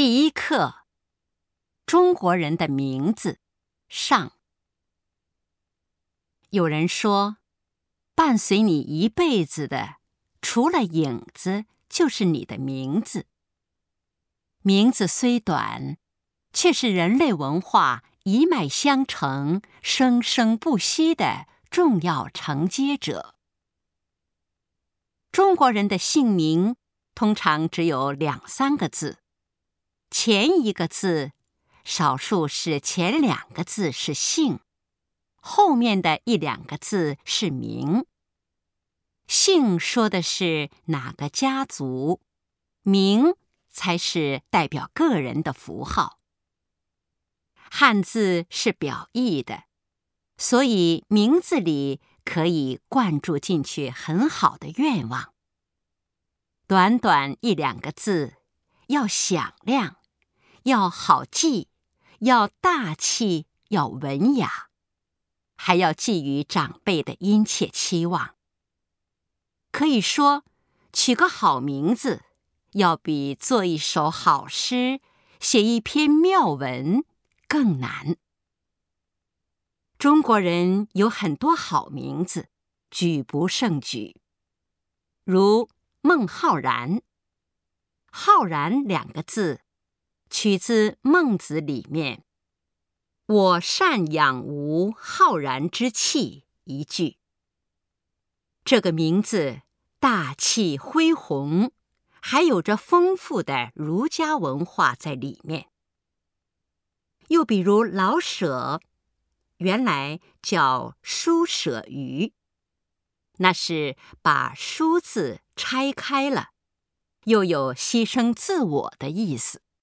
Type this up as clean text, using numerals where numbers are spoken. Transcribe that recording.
第一课：中国人的名字上。有人说，伴随你一辈子的，除了影子，就是你的名字。名字虽短，却是人类文化一脉相承、生生不息的重要承接者。中国人的姓名通常只有2-3个字，前一个字，少数是前2个字是姓，后面的1-2个字是名。姓说的是哪个家族，名才是代表个人的符号。汉字是表意的，所以名字里可以灌注进去很好的愿望。短短1-2个字，要响亮，要好记，要大气，要文雅，还要寄予长辈的殷切期望。可以说，取个好名字，要比做一首好诗、写一篇妙文更难。中国人有很多好名字，举不胜举，如孟浩然。浩然2个字，取自孟子里面“我善养无浩然之气”一句。这个名字大气恢宏，还有着丰富的儒家文化在里面。又比如老舍，原来叫书舍鱼，那是把书字拆开了，又有牺牲自我的意思。